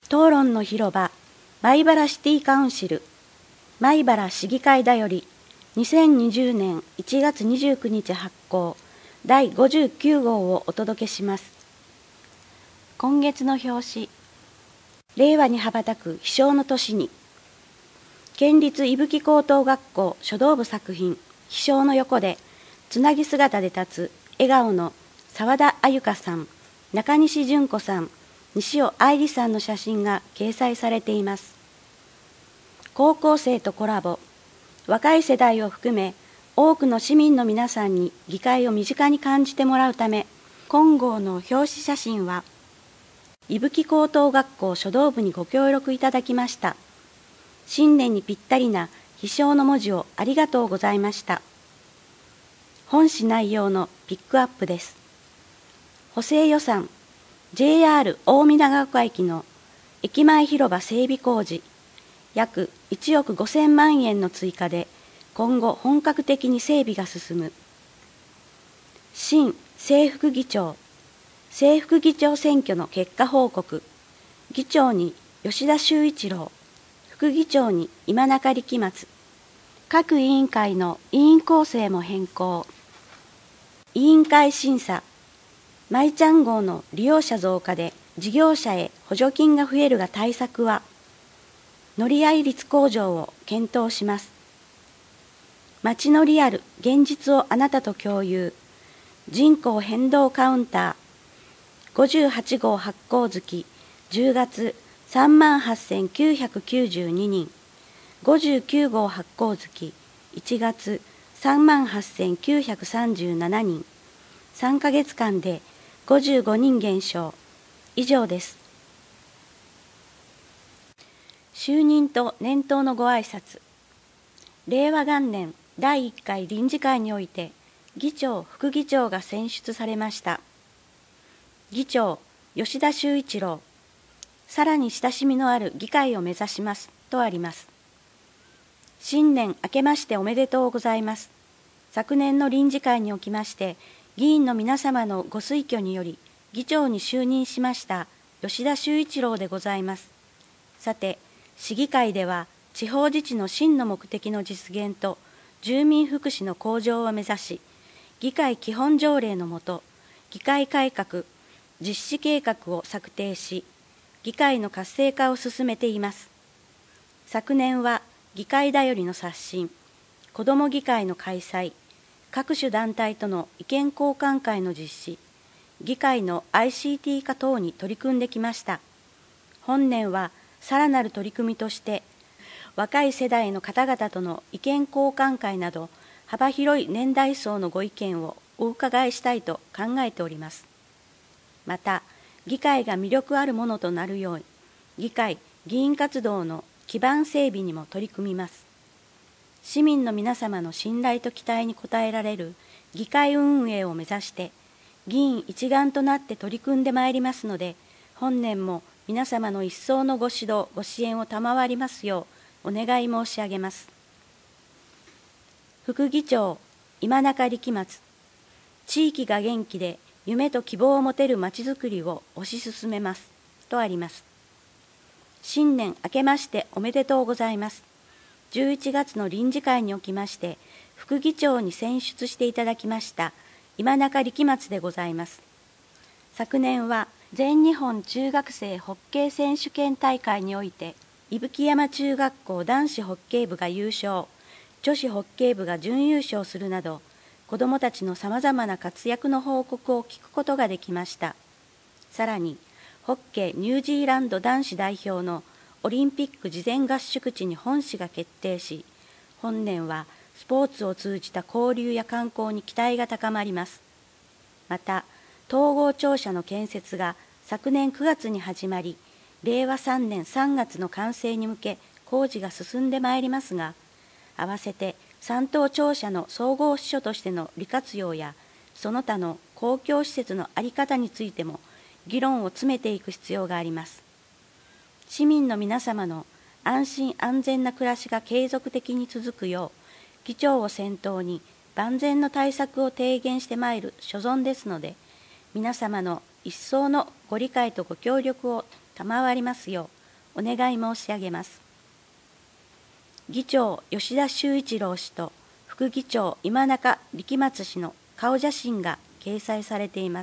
討論の広場米原シティカウンシル米原市議会だより2020年1月29日発行第59号をお届けします。今月の表紙、令和に羽ばたく飛翔の年に、県立伊吹高等学校書道部作品飛翔の横でつなぎ姿で立つ笑顔の澤田あゆかさん、中西純子さん、西尾愛理さんの写真が掲載されています。高校生とコラボ、若い世代を含め多くの市民の皆さんに議会を身近に感じてもらうため、今号の表紙写真は伊吹高等学校書道部にご協力いただきました。新年にぴったりな飛翔の文字をありがとうございました。本誌内容のピックアップです。補正予算、JR 大見長岡駅の駅前広場整備工事、約1億5000万円の追加で、今後本格的に整備が進む。新正副議長、正副議長選挙の結果報告、議長に吉田修一郎、副議長に今中力松、各委員会の委員構成も変更。委員会審査、マイちゃん号の利用者増加で事業者へ補助金が増えるが対策は、乗り合い率向上を検討します。街のリアル、現実をあなたと共有、人口変動カウンター、58号発行月、10月38,992人、59号発行月、1月38,937人、3ヶ月間で55人減少。以上です。就任と年頭のご挨拶。令和元年第1回臨時会において、議長・副議長が選出されました。議長、吉田修一郎。さらに親しみのある議会を目指しますとあります。新年明けましておめでとうございます。昨年の臨時会におきまして、議員の皆様のご推挙により、議長に就任しました吉田修一郎でございます。さて、市議会では、地方自治の真の目的の実現と、住民福祉の向上を目指し、議会基本条例のもと、議会改革、実施計画を策定し、議会の活性化を進めています。昨年は、議会だよりの刷新、子ども議会の開催、各種団体との意見交換会の実施、議会の ICT 化等に取り組んできました。本年はさらなる取り組みとして、若い世代の方々との意見交換会など、幅広い年代層のご意見をお伺いしたいと考えております。また、議会が魅力あるものとなるように、議会・議員活動の基盤整備にも取り組みます。市民の皆様の信頼と期待に応えられる議会運営を目指して、議員一丸となって取り組んでまいりますので、本年も皆様の一層のご指導、ご支援を賜りますようお願い申し上げます。副議長、今中力松。地域が元気で夢と希望を持てるまちづくりを推し進めます。とあります。新年明けましておめでとうございます。11月の臨時会におきまして、副議長に選出していただきました今中力松でございます。昨年は全日本中学生ホッケー選手権大会において、伊吹山中学校男子ホッケー部が優勝、女子ホッケー部が準優勝するなど、子どもたちのさまざまな活躍の報告を聞くことができました。さらに、ホッケーニュージーランド男子代表のオリンピック事前合宿地に本市が決定し、本年はスポーツを通じた交流や観光に期待が高まります。また、統合庁舎の建設が昨年9月に始まり、令和3年3月の完成に向け工事が進んでまいりますが、合わせて3棟庁舎の総合支所としての利活用や、その他の公共施設の在り方についても議論を詰めていく必要があります。市民の皆様の安心安全な暮らしが継続的に続くよう、議長を先頭に万全の対策を提言してまいる所存ですので、皆様の一層のご理解とご協力を賜りますよお願い申し上げます。議長吉田修一郎氏と副議長今中力松氏の顔写真が掲載されています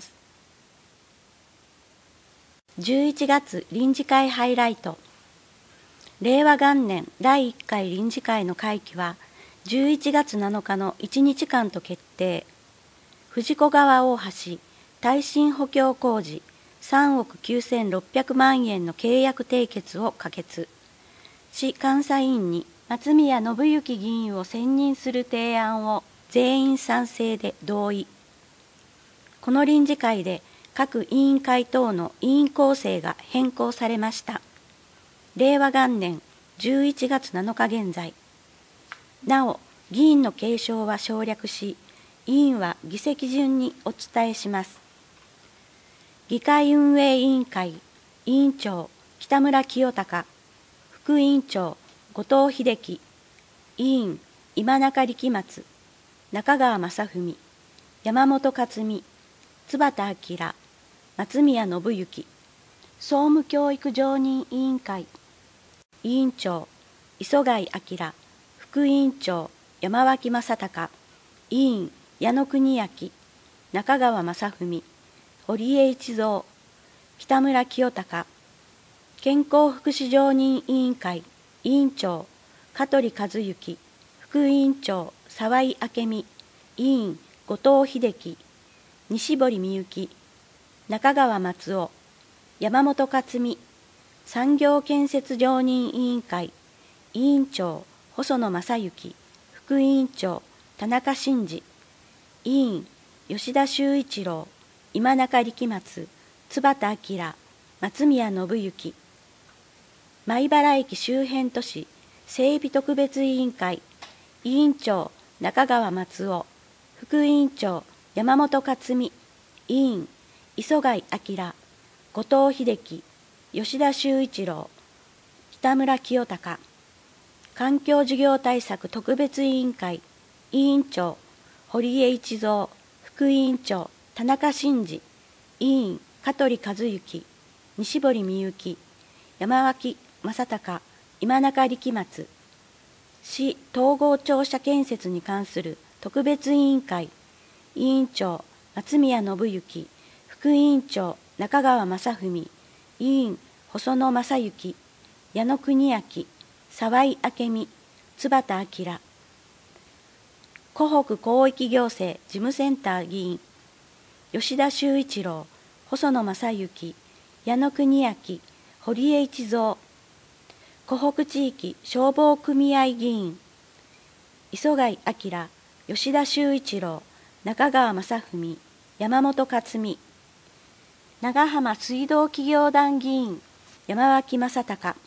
。11月臨時会ハイライト。令和元年第1回臨時会の会期は11月7日の1日間と決定。藤子川大橋耐震補強工事3億9600万円の契約締結を可決。市監査院に松宮信之議員を選任する提案を全員賛成で同意。この臨時会で各委員会等の委員構成が変更されました。令和元年11月7日現在。なお、議員の継承は省略し、委員は議席順にお伝えします。議会運営委員会委員長北村清隆、副委員長後藤秀樹、委員今中力松、中川正文、山本克美、津幡明、松宮信之。総務教育常任委員会委員長磯貝明、副委員長山脇正隆、委員矢野邦明、中川正文、堀江一三、北村清隆。健康福祉常任委員会委員長香取和幸、副委員長沢井明美、委員後藤秀樹、西堀美幸、中川松夫、山本克美。産業建設常任委員会委員長細野正幸、副委員長田中真嗣、委員吉田修一郎、今中力松、津幡明、松宮信之。米原駅周辺都市整備特別委員会委員長中川松夫、副委員長山本克美、委員磯貝明、後藤秀樹、吉田修一郎、北村清隆。環境事業対策特別委員会委員長堀江一三、副委員長田中真嗣、委員香取和幸、西堀美幸、山脇正隆、今中力松。市統合庁舎建設に関する特別委員会委員長松宮信之、副委員長中川正文、委員細野正幸、矢野邦明、沢井明美、津幡明。湖北広域行政事務センター議員吉田修一郎、細野正幸、矢野邦明、堀江一三。湖北地域消防組合議員磯貝明、吉田修一郎、中川正文、山本克美。長浜水道企業団議員山脇正隆。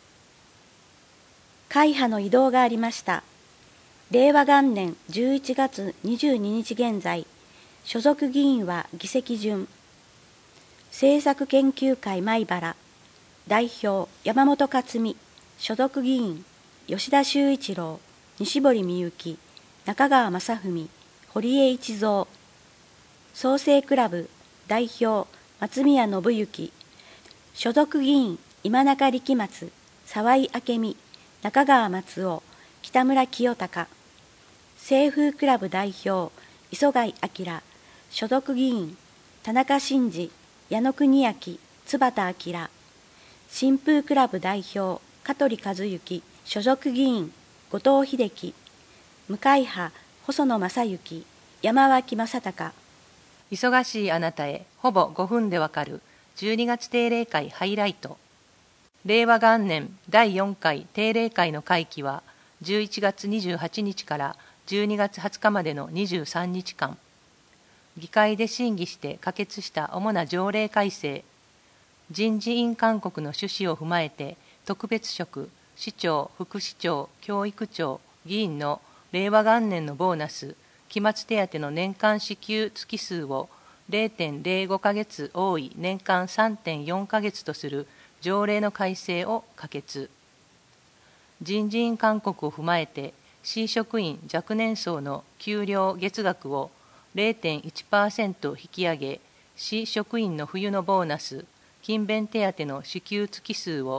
会派の異動がありました。令和元年11月22日現在、所属議員は議席順。政策研究会米原代表山本克美、所属議員吉田修一郎、西堀美幸、中川正文、堀江一三。創生クラブ代表松宮信之、所属議員今中力松、沢井明美、中川松夫、北村清隆。清風クラブ代表磯貝明、所属議員田中真嗣、矢野邦明、津幡明。新風クラブ代表香取和幸、所属議員後藤秀樹。無会派細野正幸、山脇正隆。 忙しいあなたへほぼ5分でわかる12月定例会ハイライト。令和元年第4回定例会の会期は11月28日から12月20日までの23日間。議会で審議して可決した主な条例改正、人事院勧告の趣旨を踏まえて特別職、市長、副市長、教育長、議員の令和元年のボーナス、期末手当の年間支給月数を 0.05 ヶ月多い年間 3.4 ヶ月とする条例の改正を可決。人事院勧告を踏まえて市職員若年層の給料月額を 0.1% 引き上げ、市職員の冬のボーナス、勤勉手当の支給月数を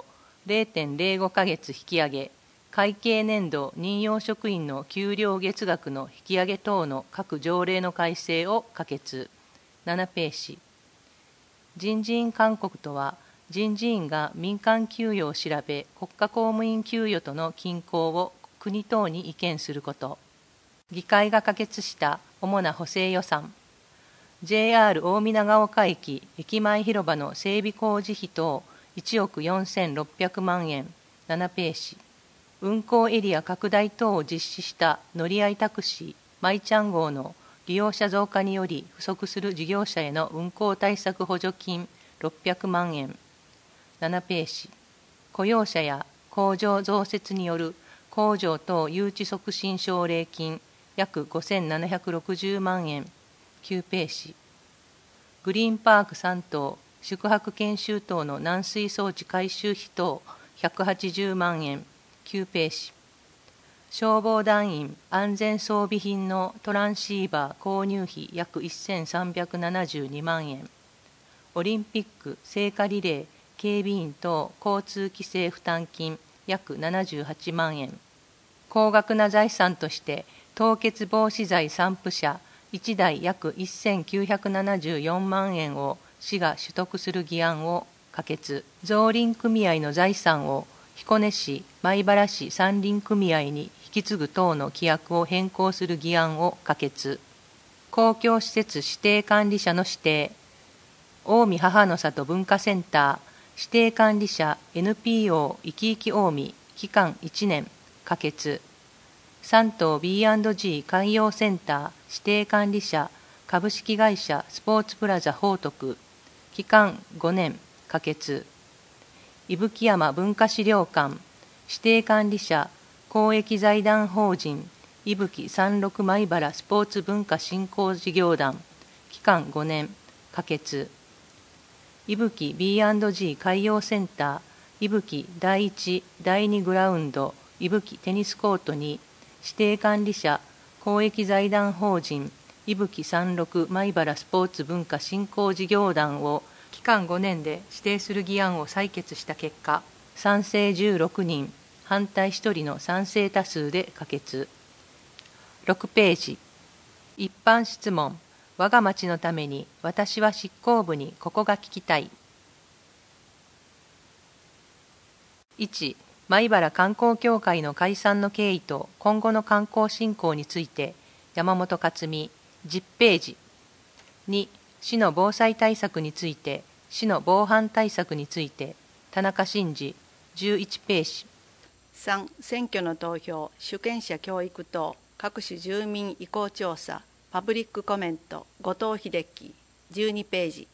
0.05 ヶ月引き上げ、会計年度任用職員の給料月額の引き上げ等の各条例の改正を可決。7ページ。人事院勧告とは、人事院が民間給与を調べ、国家公務員給与との均衡を国等に意見すること。議会が可決した主な補正予算。JR 大見長岡駅駅前広場の整備工事費等1億4600万円。7ページ。運行エリア拡大等を実施した乗り合いタクシーマイちゃん号の利用者増加により不足する事業者への運行対策補助金600万円。7ページ。雇用者や工場増設による工場等誘致促進奨励金約5760万円。9ページ。グリーンパーク3棟宿泊研修等の軟水装置改修費等180万円。9ページ。消防団員安全装備品のトランシーバー購入費約1372万円。オリンピック聖火リレー警備員等交通規制負担金約78万円。高額な財産として凍結防止剤散布車1台約1974万円を市が取得する議案を可決。造林組合の財産を彦根市、米原市山林組合に引き継ぐ等の規約を変更する議案を可決。公共施設指定管理者の指定。近江母の里文化センター指定管理者 NPO いきいき近江期間1年可決。3島 B&G 海洋センター指定管理者株式会社スポーツプラザ報徳期間5年可決。伊吹山文化資料館指定管理者公益財団法人伊吹三六米原スポーツ文化振興事業団期間5年可決。伊吹 B&G 海洋センター伊吹第1第2グラウンド伊吹テニスコートに指定管理者公益財団法人伊吹三六米原スポーツ文化振興事業団を期間5年で指定する議案を採決した結果、賛成16人、反対1人の賛成多数で可決。6ページ。一般質問。我が町のために私は執行部にここが聞きたい。1. 米原観光協会の解散の経緯と今後の観光振興について山本克美10ページ。2. 市の防災対策について市の防犯対策について田中真嗣11ページ。 3. 選挙の投票主権者教育等各種住民意向調査パブリックコメント後藤秀樹12ページ。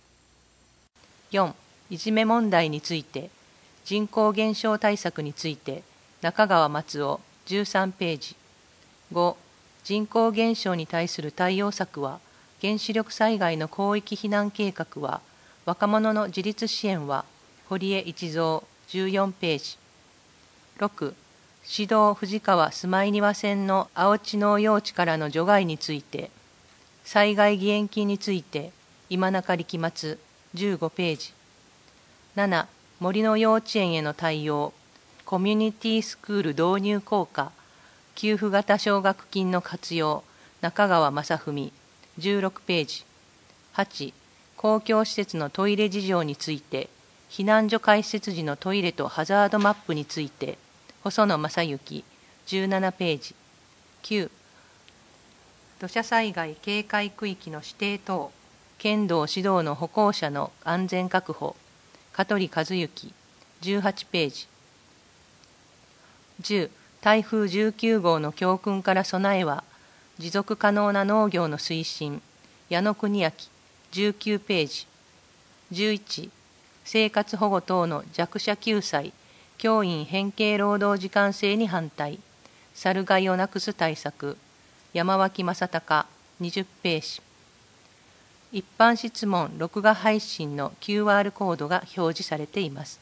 4. いじめ問題について人口減少対策について中川松夫13ページ。5. 人口減少に対する対応策は原子力災害の広域避難計画は若者の自立支援は堀江一蔵14ページ。6. 市道藤川住まい庭線の青地農用地からの除外について災害義援金について今中力松15ページ。7. 森の幼稚園への対応コミュニティスクール導入効果給付型奨学金の活用中川正文16ページ。8. 公共施設のトイレ事情について避難所開設時のトイレとハザードマップについて細野正幸17ページ。9. 土砂災害警戒区域の指定等県道指導の歩行者の安全確保香取和幸18ページ。10. 台風19号の教訓から備えは持続可能な農業の推進矢野邦明19ページ。11. 生活保護等の弱者救済教員変形労働時間制に反対猿害をなくす対策山脇正隆20ページ。一般質問録画配信の QR コードが表示されています。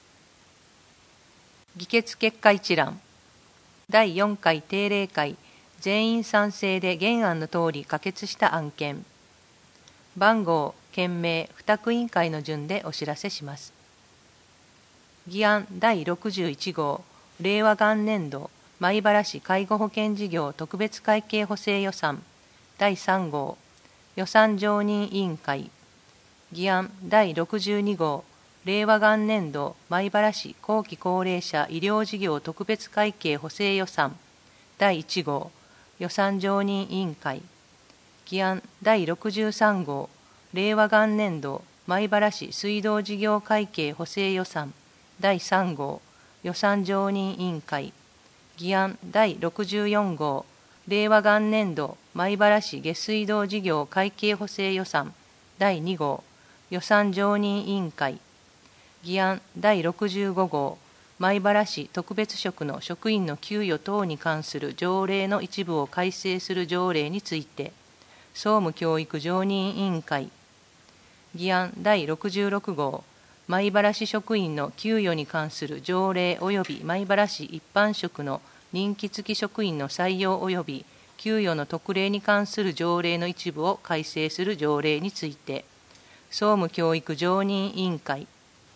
議決結果一覧。第4回定例会全員賛成で原案の通り可決した案件。番号、件名、付託委員会の順でお知らせします。 議案第61号令和元年度米原市介護保険事業特別会計補正予算第3号予算常任委員会。議案第62号令和元年度米原市後期高齢者医療事業特別会計補正予算第1号予算常任委員会。議案第63号令和元年度米原市水道事業会計補正予算第3号予算常任委員会。議案第64号令和元年度米原市下水道事業会計補正予算第2号予算常任委員会。議案第65号米原市特別職の職員の給与等に関する条例の一部を改正する条例について総務教育常任委員会。議案第66号米原市職員の給与に関する条例及び米原市一般職の任期付き職員の採用及び給与の特例に関する条例の一部を改正する条例について総務教育常任委員会。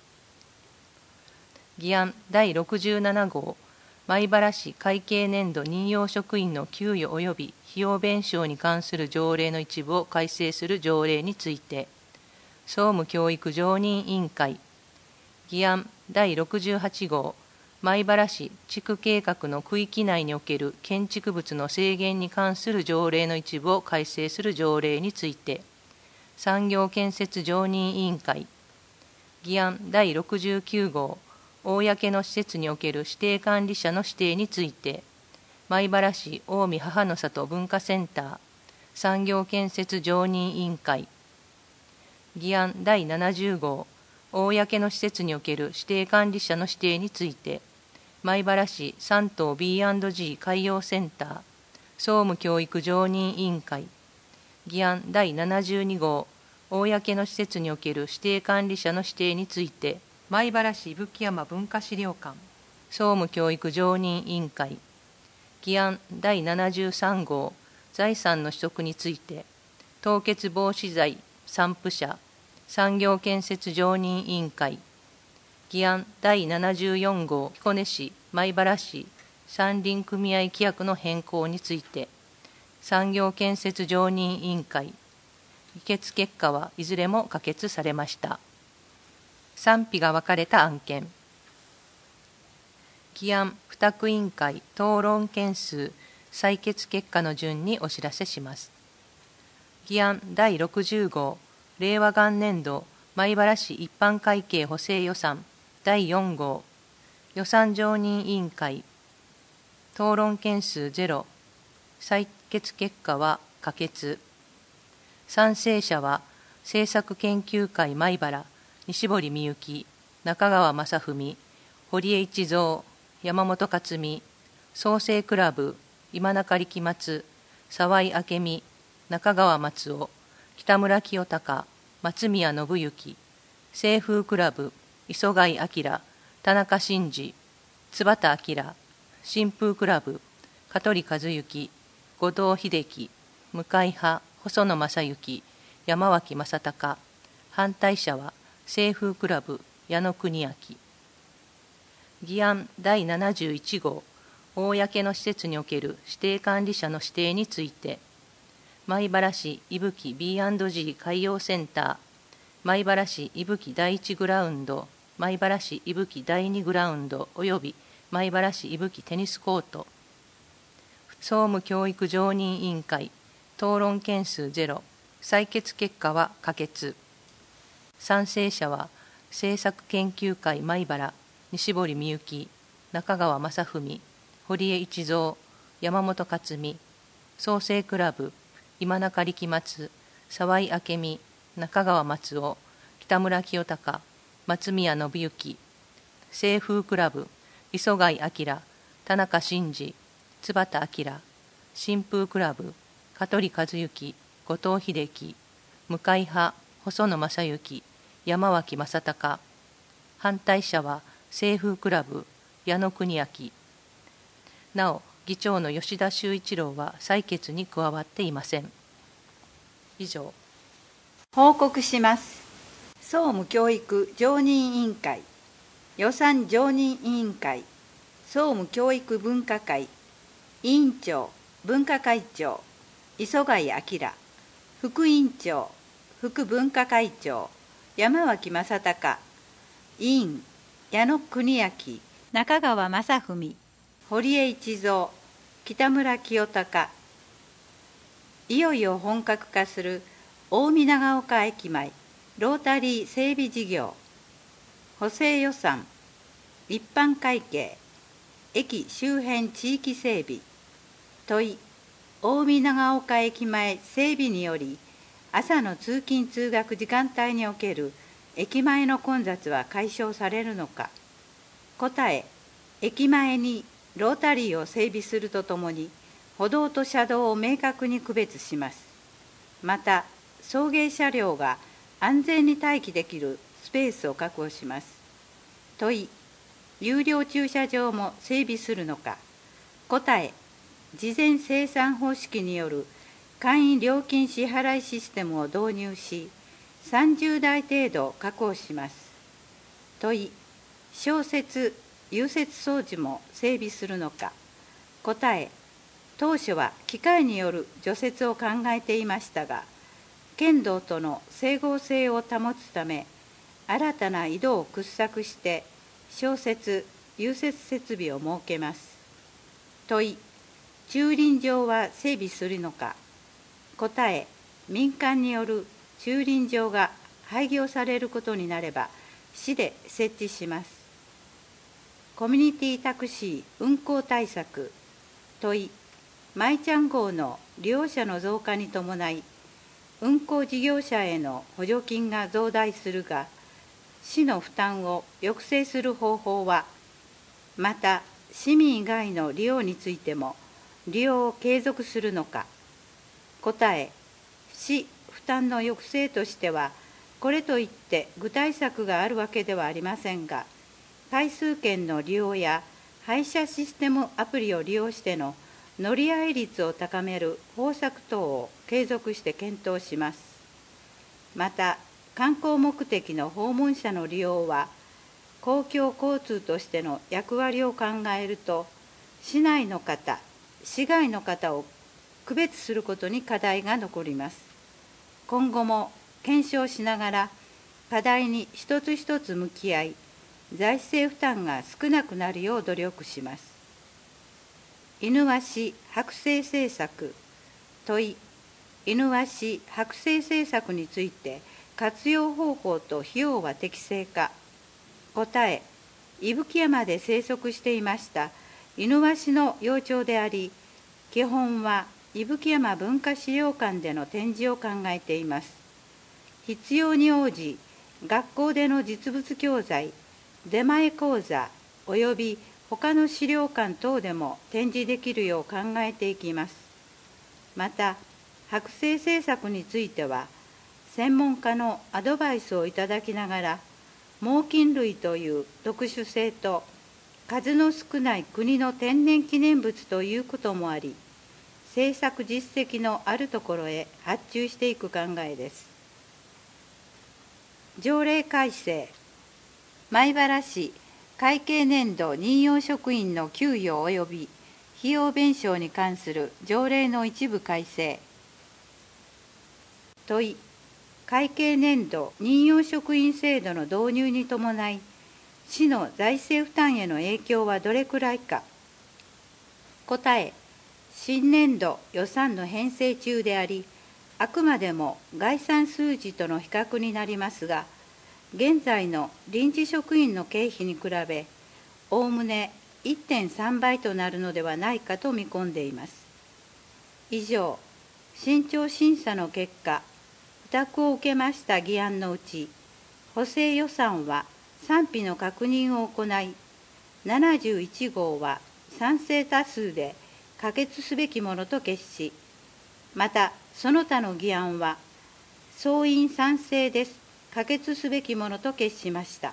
議案第67号米原市会計年度任用職員の給与及び費用弁償に関する条例の一部を改正する条例について総務教育常任委員会。議案第68号米原市地区計画の区域内における建築物の制限に関する条例の一部を改正する条例について産業建設常任委員会。議案第69号公の施設における指定管理者の指定について米原市近江母の里文化センター産業建設常任委員会。議案第70号公の施設における指定管理者の指定について米原市3島 B&G 海洋センター総務教育常任委員会。議案第72号公の施設における指定管理者の指定について米原市伊吹山文化資料館総務教育常任委員会。議案第73号財産の取得について凍結防止剤散布者産業建設常任委員会。議案第74号彦根市米原市山林組合規約の変更について産業建設常任委員会。議決結果はいずれも可決されました。賛否が分かれた案件。議案付託委員会討論件数採決結果の順にお知らせします。議案第60号令和元年度米原市一般会計補正予算第4号予算常任委員会。討論件数0。採決結果は可決。賛成者は政策研究会米原西堀美幸、中川正文、堀江一三、山本克美、創生クラブ、今中力松、沢井明美、中川松尾、北村清隆、松宮信之、清風クラブ、磯貝明、田中真嗣、津畑明、新風クラブ、香取和幸、後藤秀樹、向井派、細野正幸、山脇正隆。反対者は清風クラブ矢野邦明。議案第71号公の施設における指定管理者の指定について米原市伊吹 B&G 海洋センター米原市伊吹第1グラウンド米原市伊吹第2グラウンドおよび米原市伊吹テニスコート。総務教育常任委員会討論件数0。採決結果は可決。賛成者は政策研究会米原西堀美幸、中川正文、堀江一三、山本克美、創生クラブ今中力松、沢井明美、中川松尾、北村清隆、松宮信之、清風クラブ磯貝明、田中真嗣、津畑明、新風クラブ香取和幸、後藤秀樹、向井派細野正幸、山脇正隆。反対者は清風クラブ矢野邦明。なお議長の吉田修一郎は採決に加わっていません。以上。 報告します。総務教育常任委員会。 予算常任委員会、総務教育文化会、委員長、文化会長、磯貝明、副委員長、副文化会長、山脇正隆、委員、矢野邦明、中川正文、堀江一三、北村清隆。いよいよ本格化する大見長岡駅前ロータリー整備事業、補正予算、一般会計、駅周辺地域整備、問い、大見長岡駅前整備により、朝の通勤通学時間帯における駅前の混雑は解消されるのか。答え、駅前にロータリーを整備するとともに、歩道と車道を明確に区別します。また、送迎車両が安全に待機できるスペースを確保します。問い、有料駐車場も整備するのか。答え、事前精算方式による簡易料金支払いシステムを導入し、30台程度確保します。問い、消雪・融雪装置も整備するのか。答え、当初は機械による除雪を考えていましたが、県道との整合性を保つため、新たな井戸を掘削して消雪・融雪設備を設けます。問い、駐輪場は整備するのか。答え、民間による駐輪場が廃業されることになれば、市で設置します。コミュニティタクシー運行対策。問い、マイちゃん号の利用者の増加に伴い、運行事業者への補助金が増大するが、市の負担を抑制する方法は、また市民以外の利用についても利用を継続するのか。答え、市負担の抑制としては、これといって具体策があるわけではありませんが、回数券の利用や配車システムアプリを利用しての乗り合い率を高める方策等を継続して検討します。また、観光目的の訪問者の利用は、公共交通としての役割を考えると、市内の方、市外の方を区別することに課題が残ります。今後も検証しながら、課題に一つ一つ向き合い、財政負担が少なくなるよう努力します。犬鷲剥製政策。問い、犬鷲剥製政策について活用方法と費用は適正か。答え、伊吹山で生息していました犬鷲の幼鳥であり、基本は伊吹山文化資料館での展示を考えています。必要に応じ、学校での実物教材、出前講座および他の資料館等でも展示できるよう考えていきます。また、剥製政策については、専門家のアドバイスをいただきながら、猛禽類という特殊性と、数の少ない国の天然記念物ということもあり、政策実績のあるところへ発注していく考えです。条例改正。米原市会計年度任用職員の給与及び費用弁償に関する条例の一部改正。問い、会計年度任用職員制度の導入に伴い、市の財政負担への影響はどれくらいか。答え、新年度予算の編成中であり、あくまでも概算数字との比較になりますが、現在の臨時職員の経費に比べ、おおむね 1.3 倍となるのではないかと見込んでいます。以上、慎重審査の結果、付託を受けました議案のうち、補正予算は賛否の確認を行い、71号は賛成多数で可決すべきものと決し、またその他の議案は、総員賛成です。可決すべきものと決しました。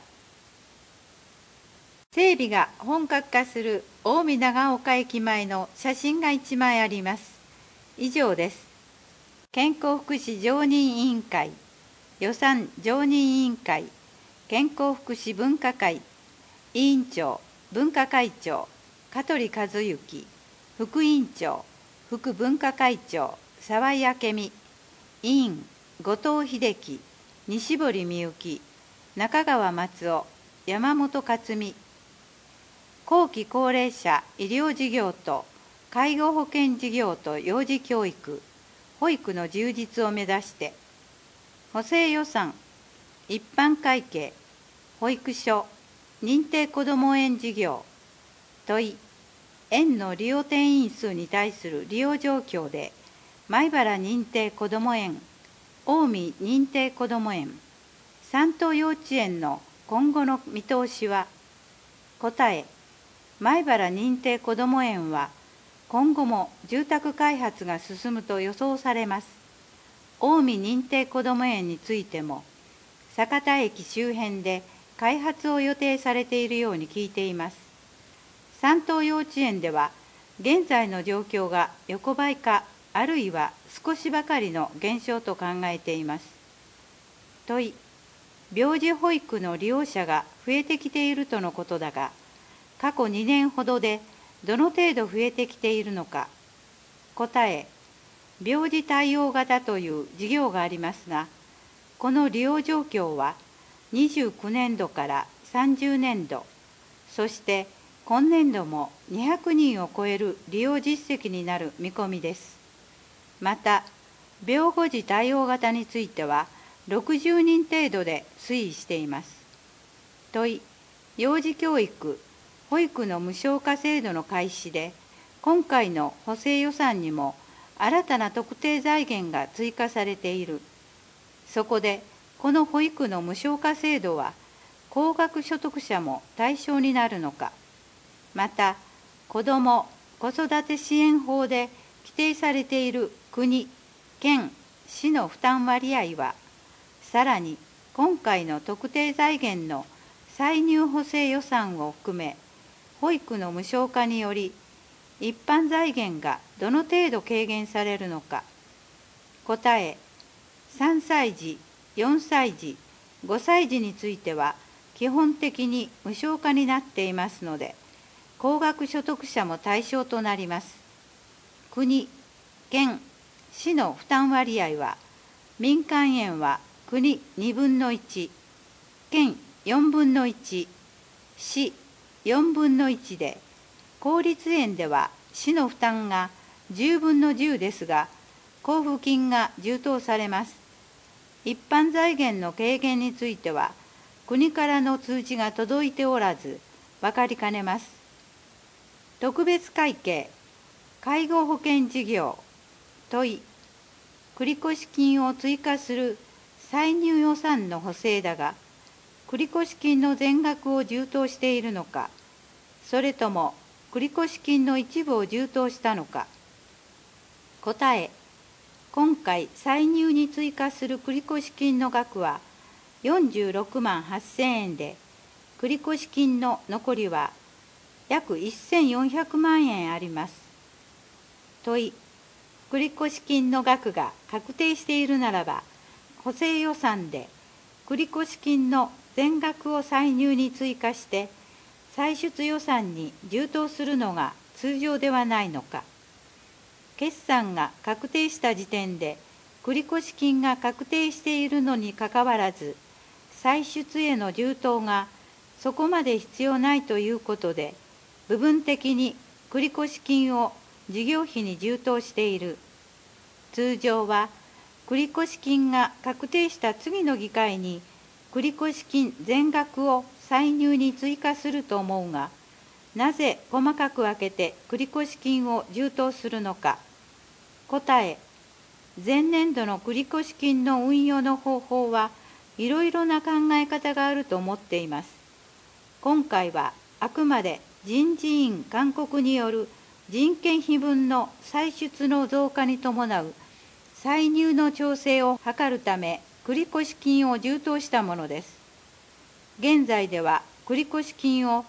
整備が本格化する近江長岡駅前の写真が1枚あります。以上です。健康福祉常任委員会、予算常任委員会、健康福祉分科会、 委員長、文化会長、香取和幸、副委員長、副文化会長、沢井明美、委員、後藤秀樹、西堀美幸、中川松尾、山本克美。後期高齢者医療事業と介護保険事業と幼児教育、保育の充実を目指して、補正予算、一般会計、保育所、認定こども園事業、問い、園の利用定員数に対する利用状況で、米原認定こども園、近江認定こども園、山東幼稚園の今後の見通しは、答え、米原認定こども園は、今後も住宅開発が進むと予想されます。近江認定こども園についても、酒田駅周辺で開発を予定されているように聞いています。山東幼稚園では、現在の状況が横ばいか、あるいは少しばかりの減少と考えています。問い、病児保育の利用者が増えてきているとのことだが、過去2年ほどでどの程度増えてきているのか。答え、病児対応型という事業がありますが、この利用状況は29年度から30年度、そして今年度も200人を超える利用実績になる見込みです。また、病後児対応型については60人程度で推移しています。問い、幼児教育、保育の無償化制度の開始で、今回の補正予算にも新たな特定財源が追加されている。そこで、この保育の無償化制度は、高額所得者も対象になるのか。また、子ども・子育て支援法で規定されている国、県、市の負担割合は、さらに今回の特定財源の歳入補正予算を含め、保育の無償化により、一般財源がどの程度軽減されるのか。答え、3歳児、4歳児、5歳児については、基本的に無償化になっていますので、高額所得者も対象となります。国、県、市の負担割合は、民間園は国2分の1、県4分の1、市4分の1で、公立園では市の負担が10分の10ですが、交付金が充当されます。一般財源の軽減については、国からの通知が届いておらず、分かりかねます。特別会計、介護保険事業、問い、繰越金を追加する歳入予算の補正だが、繰越金の全額を充当しているのか、それとも繰越金の一部を充当したのか。答え、今回歳入に追加する繰越金の額は46万8000円で、繰越金の残りは約1400万円あります。問い、繰越金の額が確定しているならば、補正予算で繰越金の全額を歳入に追加して、歳出予算に充当するのが通常ではないのか。決算が確定した時点で、繰越金が確定しているのにかかわらず、歳出への充当がそこまで必要ないということで、部分的に繰越金を事業費に充当している。通常は、繰越金が確定した次の議会に、繰越金全額を歳入に追加すると思うが、なぜ細かく分けて繰越金を充当するのか。答え、前年度の繰越金の運用の方法はいろいろな考え方があると思っています。今回はあくまで人事院勧告による人件費分の歳出の増加に伴う歳入の調整を図るため繰越金を充当したものです。現在では繰越金を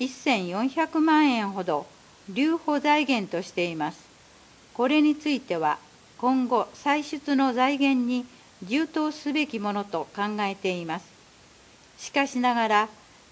1400万円ほど留保財源としています。これについては今後歳出の財源に充当すべきものと考えています。しかしながら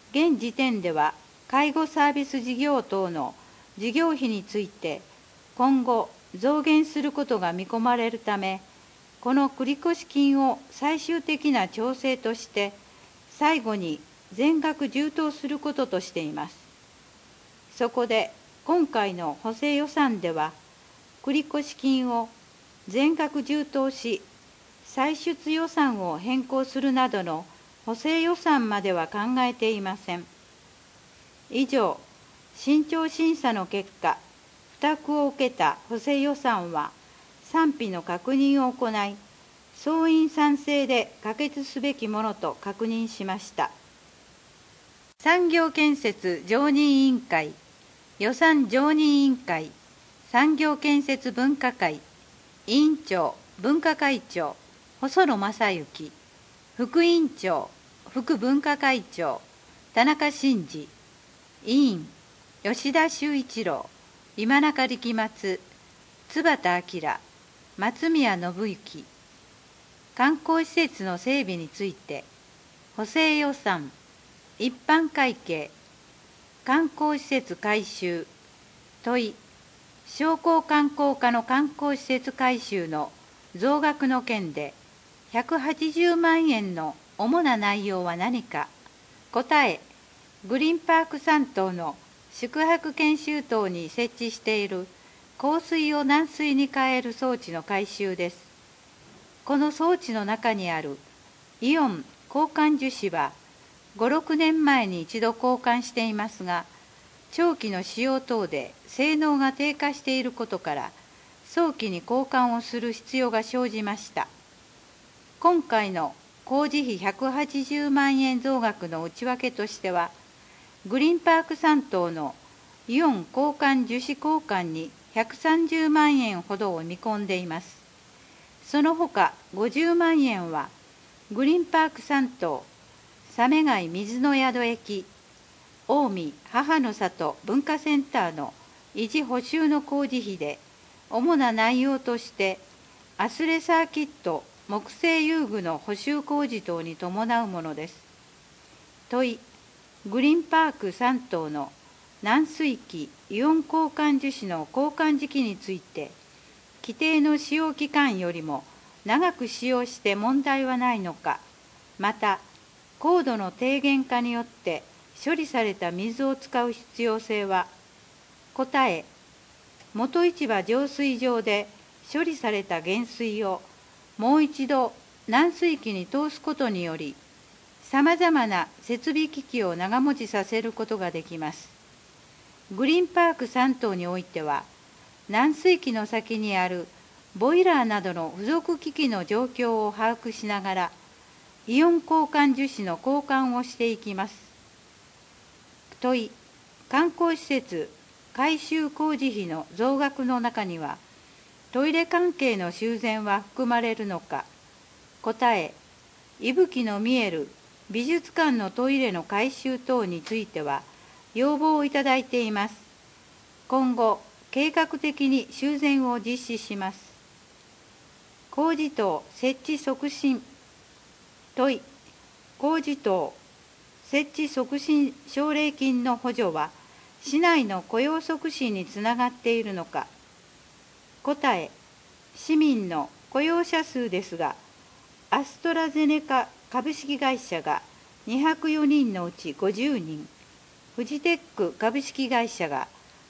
現時点では介護サービス事業等の事業費について今後増減することが見込まれるため、この繰越金を最終的な調整として最後に全額充当することとしています。そこで今回の補正予算では、繰越金を全額充当し、歳出予算を変更するなどの補正予算までは考えていません。以上、慎重審査の結果、付託を受けた補正予算は、賛否の確認を行い、総員賛成で可決すべきものと確認しました。産業建設常任委員会、予算常任委員会、産業建設分科会、委員長、分科会長、細野正幸、副委員長、副分科会長、田中伸二、委員、吉田修一郎、今中力松、津幡明、松宮信之。観光施設の整備について、補正予算、一般会計、観光施設改修、問い、商工観光課の観光施設改修の増額の件で、180万円の主な内容は何か。答え、グリーンパーク3棟の宿泊研修棟に設置している硬水を軟水に変える装置の改修です。この装置の中にあるイオン交換樹脂は5、6年前に一度交換していますが、長期の使用等で性能が低下していることから、早期に交換をする必要が生じました。今回の工事費180万円増額の内訳としては、グリーンパーク3棟のイオン交換樹脂交換に130万円ほどを見込んでいます。その他50万円は、グリーンパーク3棟、鮫貝水の宿駅、近江母の里文化センターの維持補修の工事費で、主な内容として、アスレサーキット木製遊具の補修工事等に伴うものです。問い、グリーンパーク3棟の軟水機イオン交換樹脂の交換時期について、規定の使用期間よりも長く使用して問題はないのか、また、高度の低減化によって処理された水を使う必要性は。答え、元市場浄水場で処理された原水をもう一度軟水機に通すことにより、さまざまな設備機器を長持ちさせることができます。グリーンパーク3棟においては、軟水機の先にあるボイラーなどの付属機器の状況を把握しながら、イオン交換樹脂の交換をしていきます。問い、観光施設改修工事費の増額の中には、トイレ関係の修繕は含まれるのか。答え、息吹の見える美術館のトイレの改修等については、要望をいただいています。今後、計画的に修繕を実施します。工事等設置促進。問い、工事等設置促進奨励金の補助は、市内の雇用促進につながっているのか。答え、市民の雇用者数ですが、アストラゼネカ株式会社が204人のうち50人、フジテック株式会社が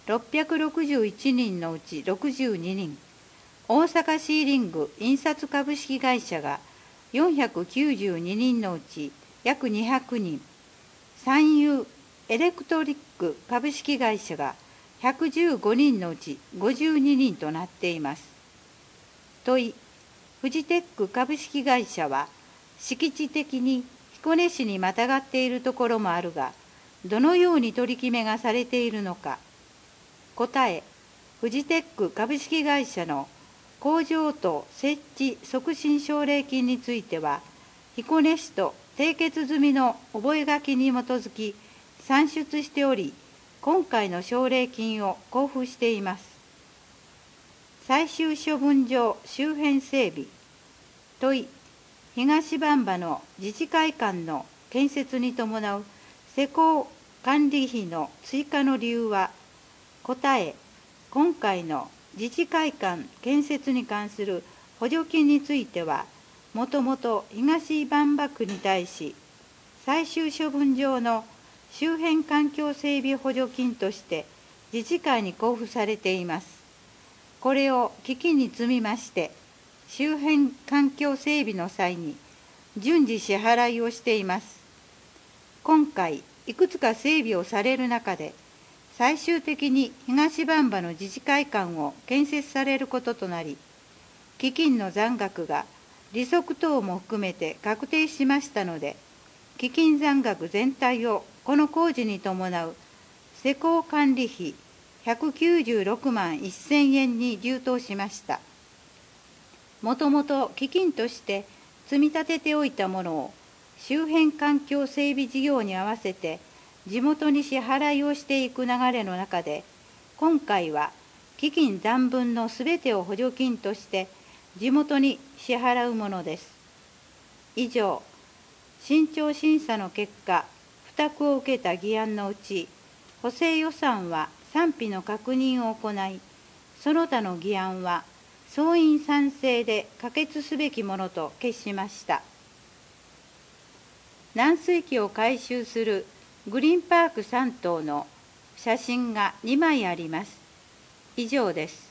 661人のうち62人、大阪シーリング印刷株式会社が492人のうち約200人、三遊エレクトリック株式会社が115人のうち52人となっています。問い、フジテック株式会社は敷地的に彦根市にまたがっているところもあるが、どのように取り決めがされているのか。答え、フジテック株式会社の工場等設置促進奨励金については、彦根市と締結済みの覚書に基づき算出しており、今回の奨励金を交付しています。最終処分場周辺整備。問い、東番場の自治会館の建設に伴う施工管理費の追加の理由は、答え、今回の自治会館建設に関する補助金については、もともと東万博に対し、最終処分場の周辺環境整備補助金として自治会に交付されています。これを基金に積みまして、周辺環境整備の際に順次支払いをしています。今回、いくつか整備をされる中で、最終的に東万場の自治会館を建設されることとなり、基金の残額が利息等も含めて確定しましたので、基金残額全体をこの工事に伴う施工管理費196万1000円に充当しました。もともと基金として積み立てておいたものを周辺環境整備事業に合わせて地元に支払いをしていく流れの中で、今回は基金残分のすべてを補助金として地元に支払うものです。以上、慎重審査の結果、付託を受けた議案のうち、補正予算は賛否の確認を行い、その他の議案は総員賛成で可決すべきものと決しました。軟水機を改修するグリーンパーク3棟の写真が2枚あります。以上です。